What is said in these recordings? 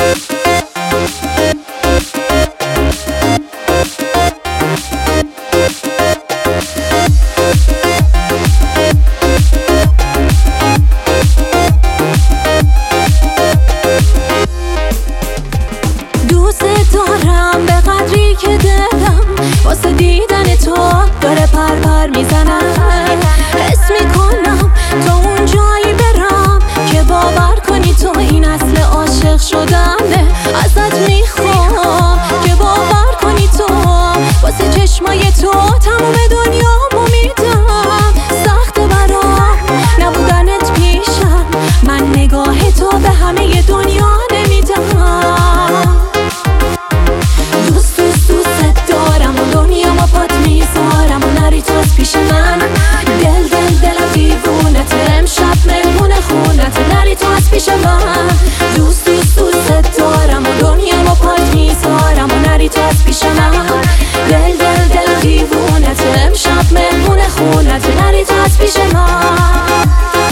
دوست دارم به قدری که دلم واسه دیدن تو داره پر پر میزنم. حس میکنم تا اون جایی برم که باور کنی تو این اصل عاشق شدنه. ازت میخوام که باور کنی تو واسه چشمای تو تموم دنیامو میدم. سخت برام نبودنت پیشم، من نگاه تو به همه دنیا نمیدم. پیش من دلم دیوونت، امشب مهمون خونت، نری تو از پیش من. دوست دارم و دنیامو پات میذارم و نری تو از پیش من. دلم دیوونت، امشب مهمون خونت، نری تو از پیش من.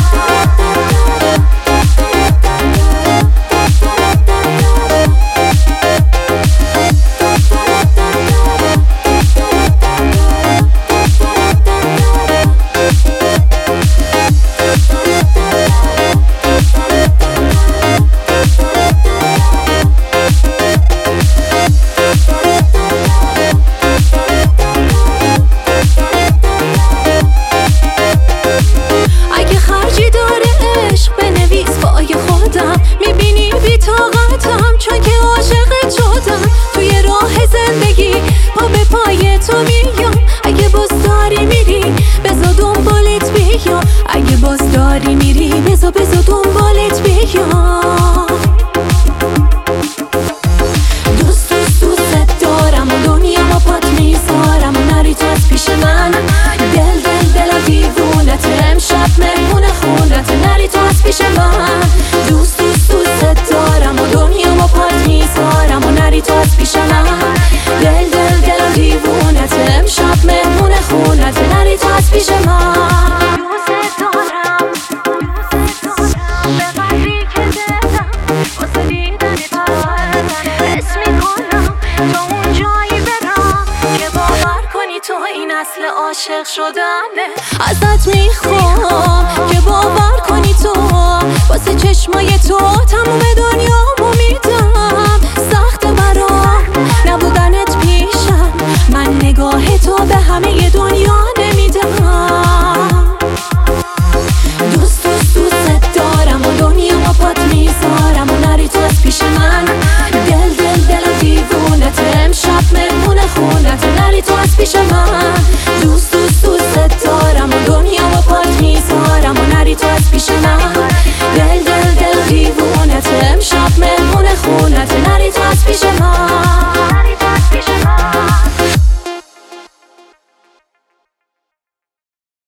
میبینی بی طاقتم چون که عاشقت شدم. توی راه زندگی پا به پای تو میام. اگه باز داری میری بذار دنبالت بیام. اگه باز داری میری بذار دنبالت بیام. دوست دارم و دنیامو پات میذارم و نری تو از پیش من. دلم دیوونت، امشب مهمون خونت، نری تو از پیش من. دوست دارم و دنیامو پات میذارم و نری تو از پیش من. دلم دیوونت، امشب مهمون خونت، نری تو از پیش من. دوست دارم به قدری که دلم واسه دیدن تو حس میکنم تا اون جایی برم که باور کنی تو این اصل عاشق شدنه. ازت میخوام که باور کنی تو واسه چشمای تو تموم دنیامو میدم. سخت برام نبودنت پیشم، من نگاه تو به همه دنیا نمیدم. دوست دارم و دنیامو پات میذارم و نری تو از پیش من. دلم دیوونت، امشب مهمون خونت، نری تو از پیش من. دوست دارم و دنیامو پات میذارم و نری تو از پیش من. دلم دیوونت، امشب مهمون خونت، نری تو از پیش من.